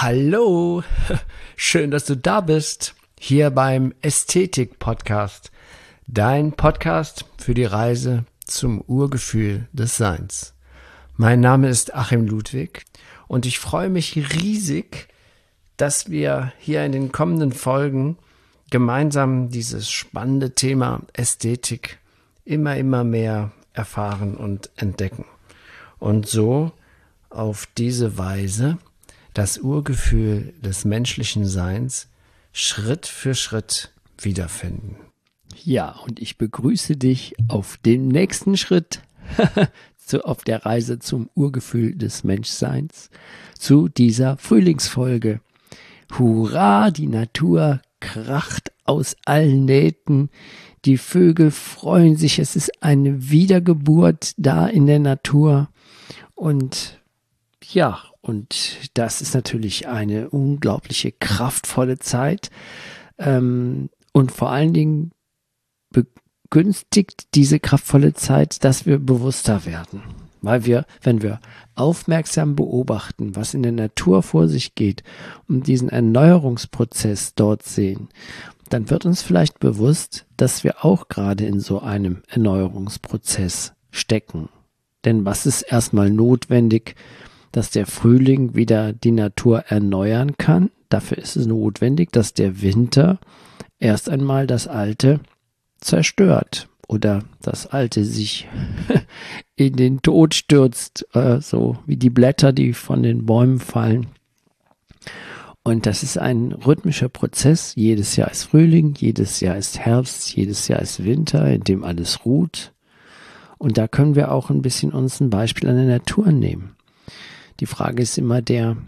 Hallo, schön, dass du da bist, hier beim Ästhetik-Podcast, dein Podcast für die Reise zum Urgefühl des Seins. Mein Name ist Achim Ludwig und ich freue mich riesig, dass wir hier in den kommenden Folgen gemeinsam dieses spannende Thema Ästhetik immer mehr erfahren und entdecken und so auf diese Weise das Urgefühl des menschlichen Seins Schritt für Schritt wiederfinden. Ja, und ich begrüße dich auf dem nächsten Schritt auf der Reise zum Urgefühl des Menschseins, zu dieser Frühlingsfolge. Hurra, die Natur kracht aus allen Nähten, die Vögel freuen sich, es ist eine Wiedergeburt da in der Natur und ja, und das ist natürlich eine unglaubliche, kraftvolle Zeit und vor allen Dingen begünstigt diese kraftvolle Zeit, dass wir bewusster werden. Weil wir, wenn wir aufmerksam beobachten, was in der Natur vor sich geht und diesen Erneuerungsprozess dort sehen, dann wird uns vielleicht bewusst, dass wir auch gerade in so einem Erneuerungsprozess stecken. Denn was ist erstmal notwendig, dass der Frühling wieder die Natur erneuern kann? Dafür ist es notwendig, dass der Winter erst einmal das Alte zerstört oder das Alte sich in den Tod stürzt, so wie die Blätter, die von den Bäumen fallen. Und das ist ein rhythmischer Prozess. Jedes Jahr ist Frühling, jedes Jahr ist Herbst, jedes Jahr ist Winter, in dem alles ruht. Und da können wir auch ein bisschen uns ein Beispiel an der Natur nehmen. Die Frage ist immer der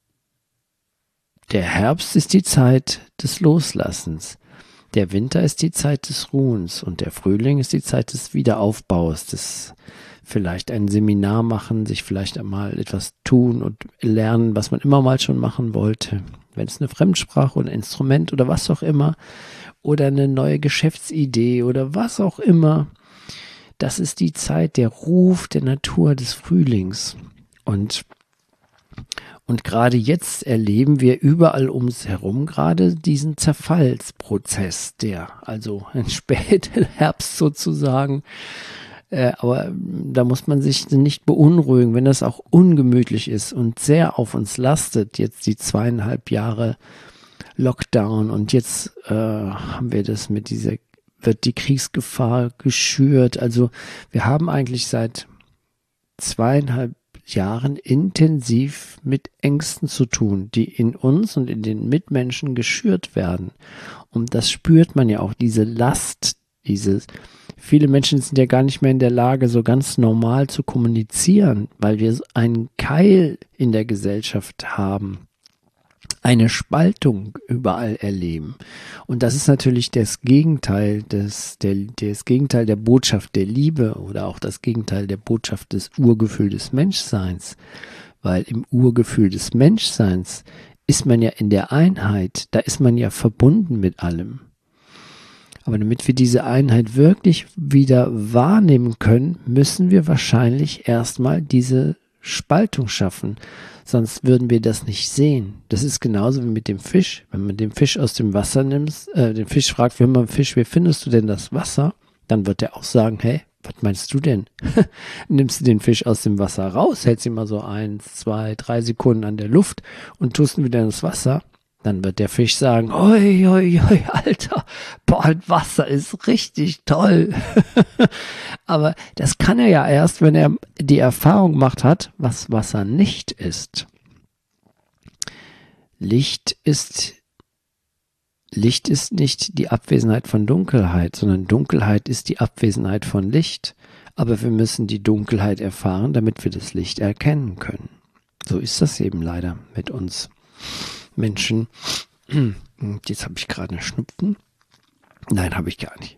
Herbst ist die Zeit des Loslassens, der Winter ist die Zeit des Ruhens und der Frühling ist die Zeit des Wiederaufbaus, des vielleicht ein Seminar machen, sich vielleicht einmal etwas tun und lernen, was man immer mal schon machen wollte. Wenn es eine Fremdsprache oder ein Instrument oder was auch immer oder eine neue Geschäftsidee oder was auch immer, das ist die Zeit, der Ruf der Natur des Frühlings. Und gerade jetzt erleben wir überall um uns herum gerade diesen Zerfallsprozess, also ein Spätherbst sozusagen. Aber da muss man sich nicht beunruhigen, wenn das auch ungemütlich ist und sehr auf uns lastet, jetzt die 2,5 Jahre Lockdown und jetzt haben wir das wird die Kriegsgefahr geschürt. Also wir haben eigentlich seit 2,5 Jahren intensiv mit Ängsten zu tun, die in uns und in den Mitmenschen geschürt werden. Und das spürt man ja auch, diese Last, viele Menschen sind ja gar nicht mehr in der Lage, so ganz normal zu kommunizieren, weil wir einen Keil in der Gesellschaft haben, eine Spaltung überall erleben. Und das ist natürlich das Gegenteil das Gegenteil der Botschaft der Liebe oder auch das Gegenteil der Botschaft des Urgefühls des Menschseins. Weil im Urgefühl des Menschseins ist man ja in der Einheit, da ist man ja verbunden mit allem. Aber damit wir diese Einheit wirklich wieder wahrnehmen können, müssen wir wahrscheinlich erstmal diese Spaltung schaffen. Sonst würden wir das nicht sehen. Das ist genauso wie mit dem Fisch. Wenn man den Fisch aus dem Wasser nimmt, den Fisch fragt, Fisch, wie findest du denn das Wasser? Dann wird er auch sagen, hey, was meinst du denn? Nimmst du den Fisch aus dem Wasser raus, hältst ihn mal so 1, 2, 3 Sekunden an der Luft und tust ihn wieder ins Wasser, dann wird der Fisch sagen, oi, Alter, boah, Wasser ist richtig toll. Aber das kann er ja erst, wenn er die Erfahrung gemacht hat, was Wasser nicht ist. Licht ist nicht die Abwesenheit von Dunkelheit, sondern Dunkelheit ist die Abwesenheit von Licht. Aber wir müssen die Dunkelheit erfahren, damit wir das Licht erkennen können. So ist das eben leider mit uns Menschen. Jetzt habe ich gerade einen Schnupfen. Nein, habe ich gar nicht.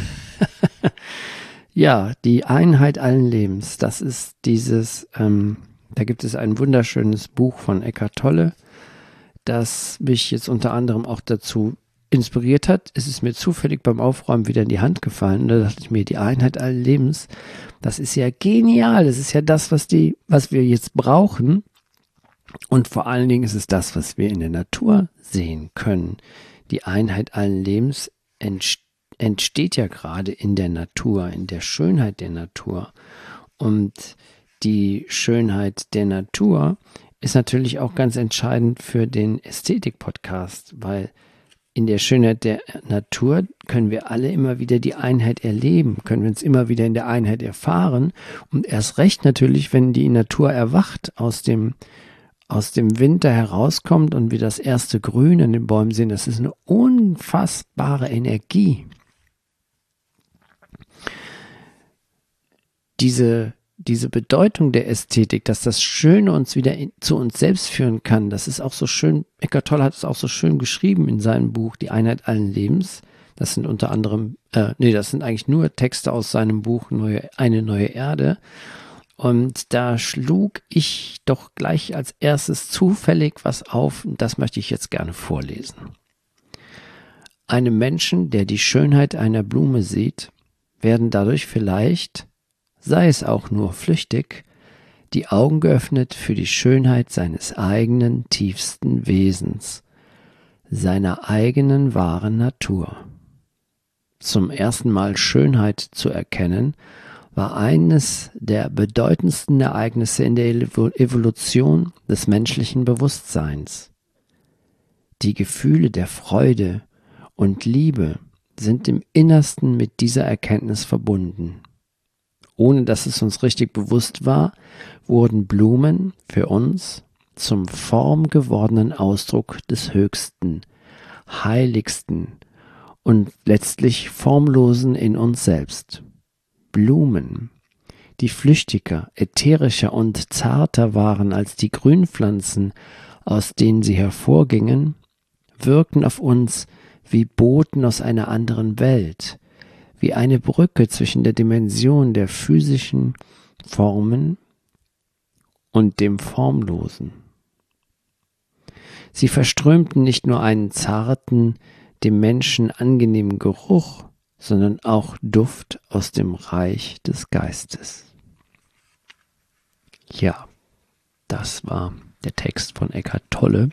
Ja, die Einheit allen Lebens, das ist dieses, da gibt es ein wunderschönes Buch von Eckhart Tolle, das mich jetzt unter anderem auch dazu inspiriert hat. Es ist mir zufällig beim Aufräumen wieder in die Hand gefallen. Da dachte ich mir, die Einheit allen Lebens, das ist ja genial. Das ist ja das, was wir jetzt brauchen, Und vor allen Dingen ist es das, was wir in der Natur sehen können. Die Einheit allen Lebens entsteht ja gerade in der Natur, in der Schönheit der Natur. Und die Schönheit der Natur ist natürlich auch ganz entscheidend für den Ästhetik-Podcast, weil in der Schönheit der Natur können wir alle immer wieder die Einheit erleben, können wir uns immer wieder in der Einheit erfahren und erst recht natürlich, wenn die Natur erwacht, aus dem Winter herauskommt und wir das erste Grün an den Bäumen sehen, das ist eine unfassbare Energie. Diese Bedeutung der Ästhetik, dass das Schöne uns wieder zu uns selbst führen kann, das ist auch so schön, Eckhart Tolle hat es auch so schön geschrieben in seinem Buch Die Einheit allen Lebens. Das sind unter anderem, das sind eigentlich nur Texte aus seinem Buch Eine neue Erde. Und da schlug ich doch gleich als erstes zufällig was auf, und das möchte ich jetzt gerne vorlesen. Einem Menschen, der die Schönheit einer Blume sieht, werden dadurch vielleicht, sei es auch nur flüchtig, die Augen geöffnet für die Schönheit seines eigenen tiefsten Wesens, seiner eigenen wahren Natur. Zum ersten Mal Schönheit zu erkennen, war eines der bedeutendsten Ereignisse in der Evolution des menschlichen Bewusstseins. Die Gefühle der Freude und Liebe sind im Innersten mit dieser Erkenntnis verbunden. Ohne dass es uns richtig bewusst war, wurden Blumen für uns zum formgewordenen Ausdruck des Höchsten, Heiligsten und letztlich Formlosen in uns selbst. Blumen, die flüchtiger, ätherischer und zarter waren als die Grünpflanzen, aus denen sie hervorgingen, wirkten auf uns wie Boten aus einer anderen Welt, wie eine Brücke zwischen der Dimension der physischen Formen und dem Formlosen. Sie verströmten nicht nur einen zarten, dem Menschen angenehmen Geruch, sondern auch Duft aus dem Reich des Geistes. Ja, das war der Text von Eckhart Tolle.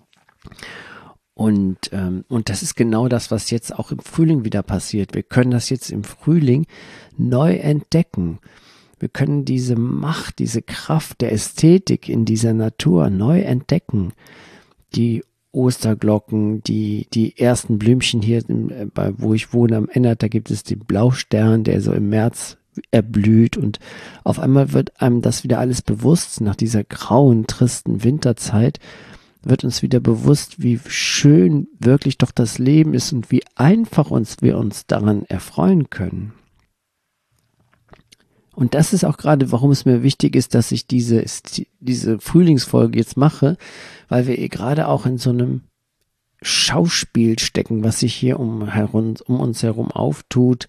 Und das ist genau das, was jetzt auch im Frühling wieder passiert. Wir können das jetzt im Frühling neu entdecken. Wir können diese Macht, diese Kraft der Ästhetik in dieser Natur neu entdecken. Die Osterglocken, die ersten Blümchen hier, wo ich wohne am Ennert, da gibt es den Blaustern, der so im März erblüht und auf einmal wird einem das wieder alles bewusst. Nach dieser grauen, tristen Winterzeit wird uns wieder bewusst, wie schön wirklich doch das Leben ist und wie einfach wir uns daran erfreuen können. Und das ist auch gerade, warum es mir wichtig ist, dass ich diese Frühlingsfolge jetzt mache, weil wir gerade auch in so einem Schauspiel stecken, was sich hier um uns herum auftut.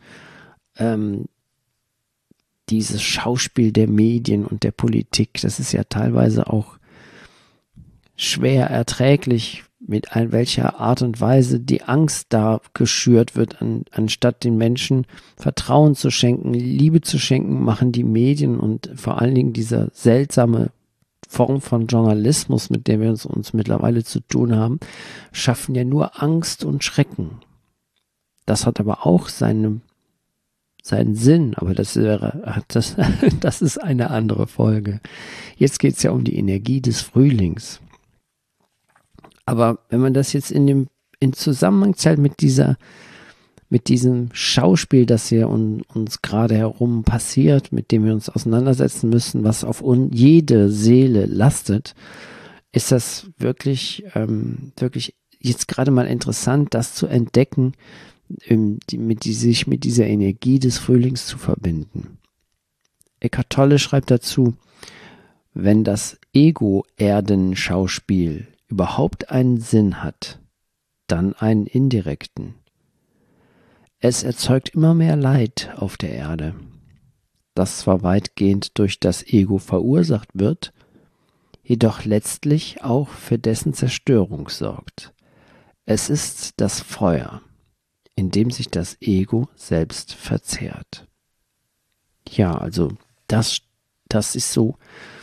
Dieses Schauspiel der Medien und der Politik, das ist ja teilweise auch schwer erträglich, mit welcher Art und Weise die Angst da geschürt wird, anstatt den Menschen Vertrauen zu schenken, Liebe zu schenken, machen die Medien und vor allen Dingen diese seltsame Form von Journalismus, mit der wir uns mittlerweile zu tun haben, schaffen ja nur Angst und Schrecken. Das hat aber auch seinen Sinn, aber das ist eine andere Folge. Jetzt geht es ja um die Energie des Frühlings. Aber wenn man das jetzt in Zusammenhang zählt mit diesem Schauspiel, das hier uns gerade herum passiert, mit dem wir uns auseinandersetzen müssen, was auf jede Seele lastet, ist das wirklich jetzt gerade mal interessant, das zu entdecken, sich mit dieser Energie des Frühlings zu verbinden. Eckhart Tolle schreibt dazu, wenn das Ego-Erden-Schauspiel überhaupt einen Sinn hat, dann einen indirekten. Es erzeugt immer mehr Leid auf der Erde, das zwar weitgehend durch das Ego verursacht wird, jedoch letztlich auch für dessen Zerstörung sorgt. Es ist das Feuer, in dem sich das Ego selbst verzehrt. Ja, also das ist so,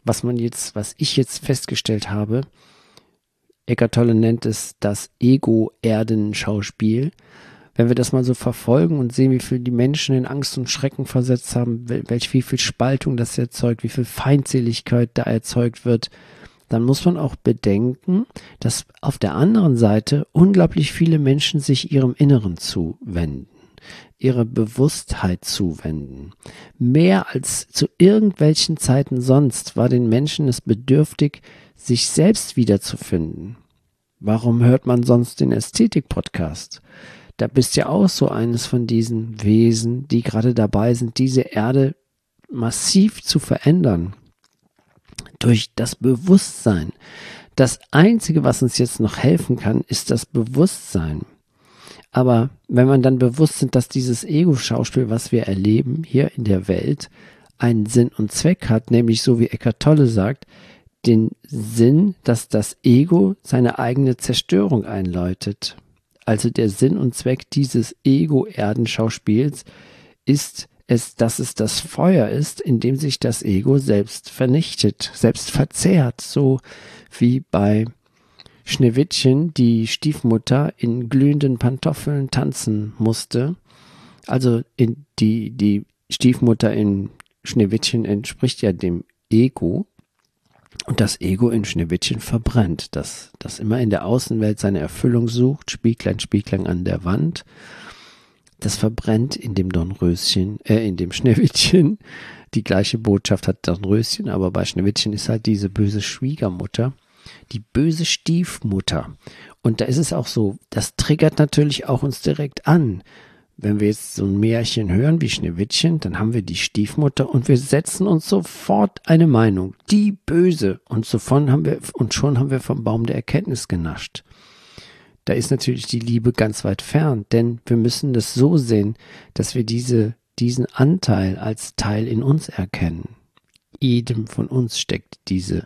was ich jetzt festgestellt habe, Eckhart Tolle nennt es das Ego-Erden-Schauspiel. Wenn wir das mal so verfolgen und sehen, wie viel die Menschen in Angst und Schrecken versetzt haben, wie viel Spaltung das erzeugt, wie viel Feindseligkeit da erzeugt wird, dann muss man auch bedenken, dass auf der anderen Seite unglaublich viele Menschen sich ihrem Inneren zuwenden, ihre Bewusstheit zuwenden. Mehr als zu irgendwelchen Zeiten sonst war den Menschen es bedürftig, sich selbst wiederzufinden. Warum hört man sonst den Ästhetik-Podcast? Da bist ja auch so eines von diesen Wesen, die gerade dabei sind, diese Erde massiv zu verändern. Durch das Bewusstsein. Das Einzige, was uns jetzt noch helfen kann, ist das Bewusstsein. Aber wenn man dann bewusst sind, dass dieses Ego-Schauspiel, was wir erleben hier in der Welt, einen Sinn und Zweck hat, nämlich so wie Eckhart Tolle sagt, den Sinn, dass das Ego seine eigene Zerstörung einläutet. Also der Sinn und Zweck dieses Ego-Erdenschauspiels ist es, dass es das Feuer ist, in dem sich das Ego selbst vernichtet, selbst verzehrt, so wie bei Schneewittchen die Stiefmutter in glühenden Pantoffeln tanzen musste. Also die Stiefmutter in Schneewittchen entspricht ja dem Ego. Und das Ego in Schneewittchen verbrennt, das immer in der Außenwelt seine Erfüllung sucht, Spieglein, Spieglein an der Wand. Das verbrennt in dem in dem Schneewittchen. Die gleiche Botschaft hat Dornröschen, aber bei Schneewittchen ist halt diese böse Schwiegermutter, die böse Stiefmutter. Und da ist es auch so, das triggert natürlich auch uns direkt an. Wenn wir jetzt so ein Märchen hören wie Schneewittchen, dann haben wir die Stiefmutter und wir setzen uns sofort eine Meinung, die Böse. Und schon haben wir vom Baum der Erkenntnis genascht. Da ist natürlich die Liebe ganz weit fern, denn wir müssen das so sehen, dass wir diesen Anteil als Teil in uns erkennen. Jedem von uns steckt diese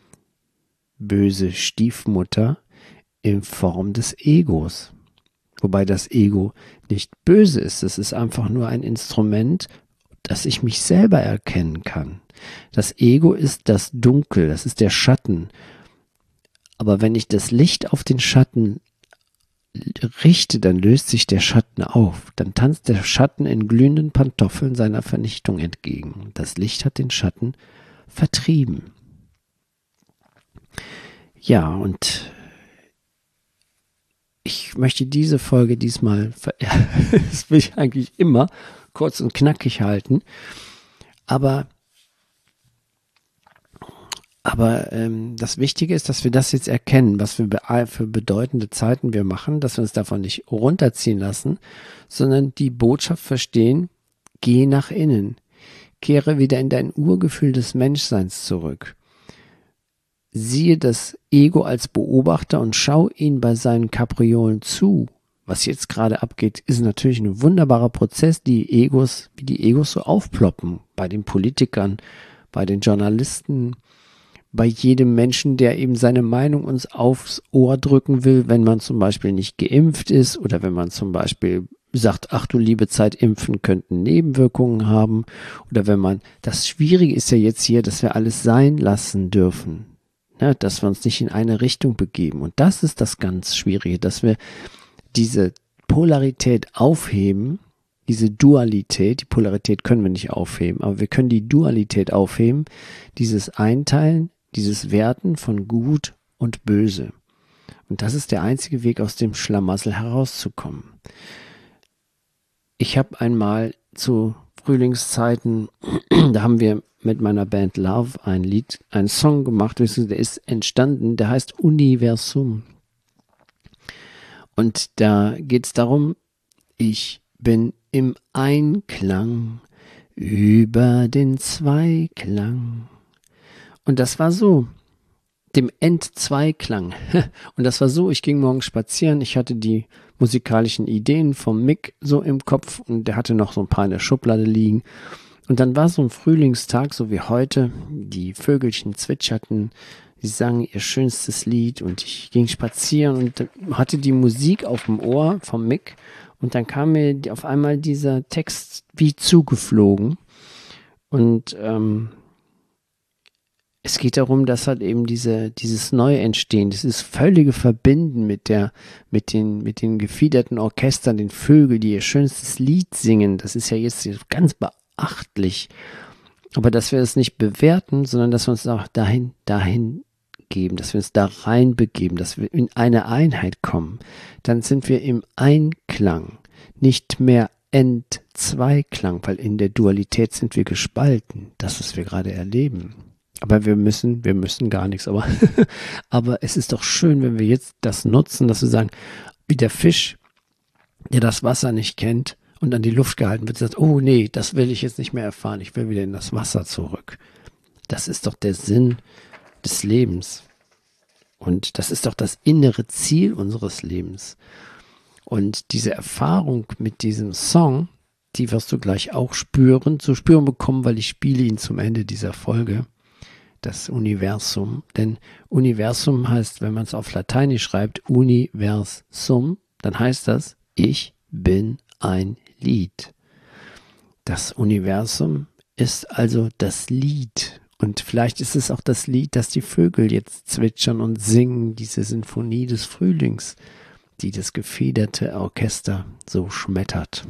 böse Stiefmutter in Form des Egos. Wobei das Ego nicht böse ist, es ist einfach nur ein Instrument, dass ich mich selber erkennen kann. Das Ego ist das Dunkel, das ist der Schatten. Aber wenn ich das Licht auf den Schatten richte, dann löst sich der Schatten auf. Dann tanzt der Schatten in glühenden Pantoffeln seiner Vernichtung entgegen. Das Licht hat den Schatten vertrieben. Ja, und ich möchte diese Folge diesmal, das will ich eigentlich immer kurz und knackig halten, aber das Wichtige ist, dass wir das jetzt erkennen, was für bedeutende Zeiten wir machen, dass wir uns davon nicht runterziehen lassen, sondern die Botschaft verstehen, geh nach innen, kehre wieder in dein Urgefühl des Menschseins zurück. Siehe das Ego als Beobachter und schau ihn bei seinen Kapriolen zu. Was jetzt gerade abgeht, ist natürlich ein wunderbarer Prozess, wie die Egos so aufploppen. Bei den Politikern, bei den Journalisten, bei jedem Menschen, der eben seine Meinung uns aufs Ohr drücken will, wenn man zum Beispiel nicht geimpft ist oder wenn man zum Beispiel sagt, ach du liebe Zeit, Impfen könnten Nebenwirkungen haben. Oder wenn man, das Schwierige ist ja jetzt hier, dass wir alles sein lassen dürfen. Ja, dass wir uns nicht in eine Richtung begeben. Und das ist das ganz Schwierige, dass wir diese Polarität aufheben, diese Dualität, die Polarität können wir nicht aufheben, aber wir können die Dualität aufheben, dieses Einteilen, dieses Werten von Gut und Böse. Und das ist der einzige Weg, aus dem Schlamassel herauszukommen. Ich habe einmal zu Frühlingszeiten, da haben wir mit meiner Band Love einen Song gemacht, der ist entstanden, der heißt Universum. Und da geht es darum, ich bin im Einklang über den Zweiklang. Und das war so, dem Endzweiklang. Und das war so, ich ging morgens spazieren, ich hatte die musikalischen Ideen vom Mick so im Kopf und der hatte noch so ein paar in der Schublade liegen. Und dann war so ein Frühlingstag, so wie heute, die Vögelchen zwitscherten, sie sangen ihr schönstes Lied und ich ging spazieren und hatte die Musik auf dem Ohr vom Mick und dann kam mir auf einmal dieser Text wie zugeflogen und es geht darum, dass halt eben dieses Neuentstehen, dieses völlige Verbinden mit den gefiederten Orchestern, den Vögeln, die ihr schönstes Lied singen, das ist ja jetzt ganz beachtlich. Aber dass wir es nicht bewerten, sondern dass wir uns auch dahin geben, dass wir uns da reinbegeben, dass wir in eine Einheit kommen. Dann sind wir im Einklang, nicht mehr Entzweiklang, weil in der Dualität sind wir gespalten, das, was wir gerade erleben. Aber wir müssen gar nichts. Aber es ist doch schön, wenn wir jetzt das nutzen, dass wir sagen, wie der Fisch, der das Wasser nicht kennt und an die Luft gehalten wird, sagt, oh nee, das will ich jetzt nicht mehr erfahren, ich will wieder in das Wasser zurück. Das ist doch der Sinn des Lebens. Und das ist doch das innere Ziel unseres Lebens. Und diese Erfahrung mit diesem Song, die wirst du gleich auch zu spüren bekommen, weil ich spiele ihn zum Ende dieser Folge. Das Universum, denn Universum heißt, wenn man es auf Lateinisch schreibt, Universum, dann heißt das, ich bin ein Lied. Das Universum ist also das Lied und vielleicht ist es auch das Lied, das die Vögel jetzt zwitschern und singen, diese Sinfonie des Frühlings, die das gefiederte Orchester so schmettert.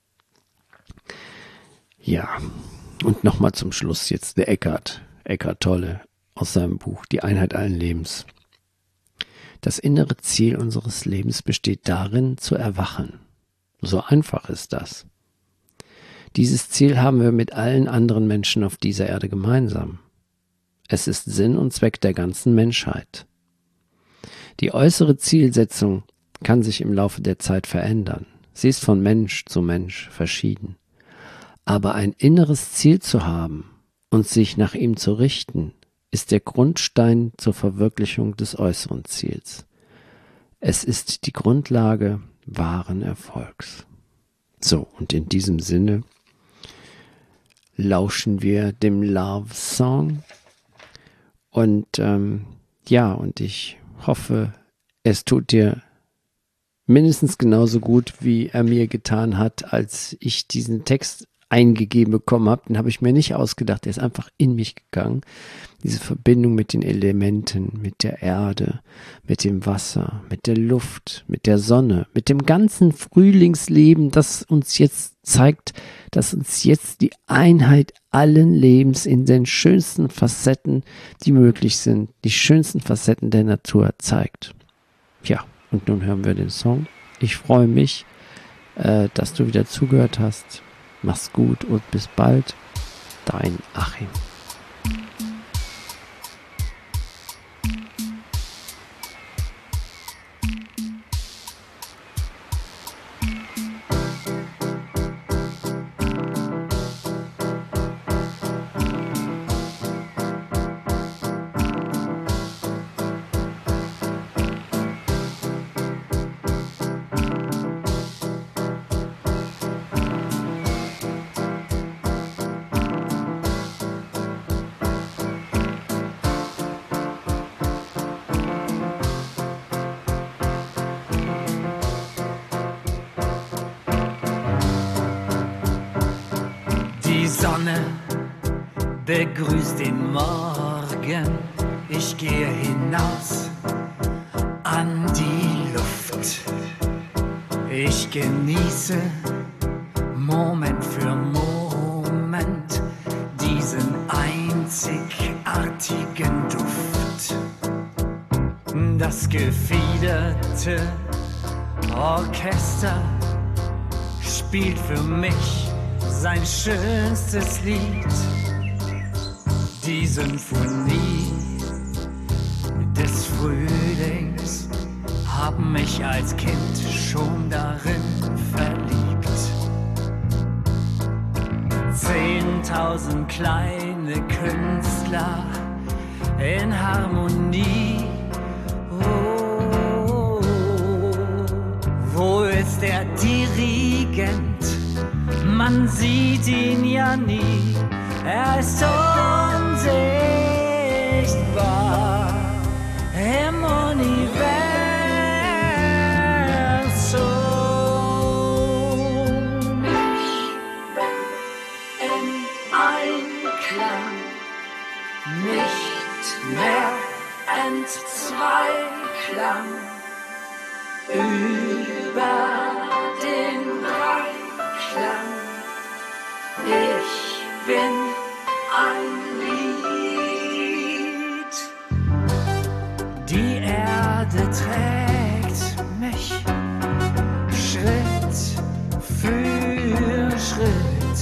Ja, und nochmal zum Schluss jetzt der Eckhart Tolle aus seinem Buch Die Einheit allen Lebens. Das innere Ziel unseres Lebens besteht darin, zu erwachen. So einfach ist das. Dieses Ziel haben wir mit allen anderen Menschen auf dieser Erde gemeinsam. Es ist Sinn und Zweck der ganzen Menschheit. Die äußere Zielsetzung kann sich im Laufe der Zeit verändern. Sie ist von Mensch zu Mensch verschieden. Aber ein inneres Ziel zu haben und sich nach ihm zu richten, ist der Grundstein zur Verwirklichung des äußeren Ziels. Es ist die Grundlage wahren Erfolgs. So, und in diesem Sinne lauschen wir dem Love Song und und ich hoffe, es tut dir mindestens genauso gut, wie er mir getan hat, als ich diesen Text eingegeben bekommen habe. Den habe ich mir nicht ausgedacht, der ist einfach in mich gegangen. Diese Verbindung mit den Elementen, mit der Erde, mit dem Wasser, mit der Luft, mit der Sonne, mit dem ganzen Frühlingsleben, das uns jetzt zeigt, dass uns jetzt die Einheit allen Lebens in den schönsten Facetten, die möglich sind, die schönsten Facetten der Natur zeigt. Ja, und nun hören wir den Song. Ich freue mich, dass du wieder zugehört hast. Mach's gut und bis bald. Dein Achim. Die Sonne begrüßt den Morgen, ich gehe hinaus an die Luft. Ich genieße Moment für Moment diesen einzigartigen Duft. Das gefiederte Orchester spielt für mich sein schönstes Lied, die Symphonie des Frühlings haben mich als Kind schon darin verliebt. 10.000 kleine Künstler in Harmonie. Oh, wo ist der Dirigent? Man sieht ihn ja nie, er ist unsichtbar im Universum. In Einklang, nicht Klang über den Dreiklang. Ich bin ein Lied. Die Erde trägt mich Schritt für Schritt.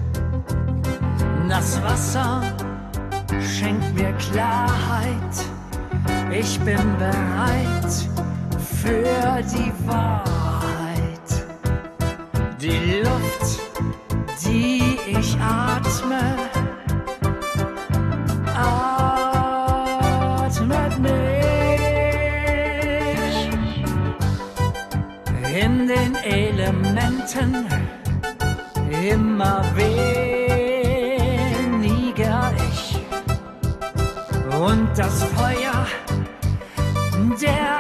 Das Wasser schenkt mir Klarheit. Ich bin bereit für die Wahrheit. Die Luft, die ich atme, atmet mich. In den Elementen immer weniger ich. Und das Feuer der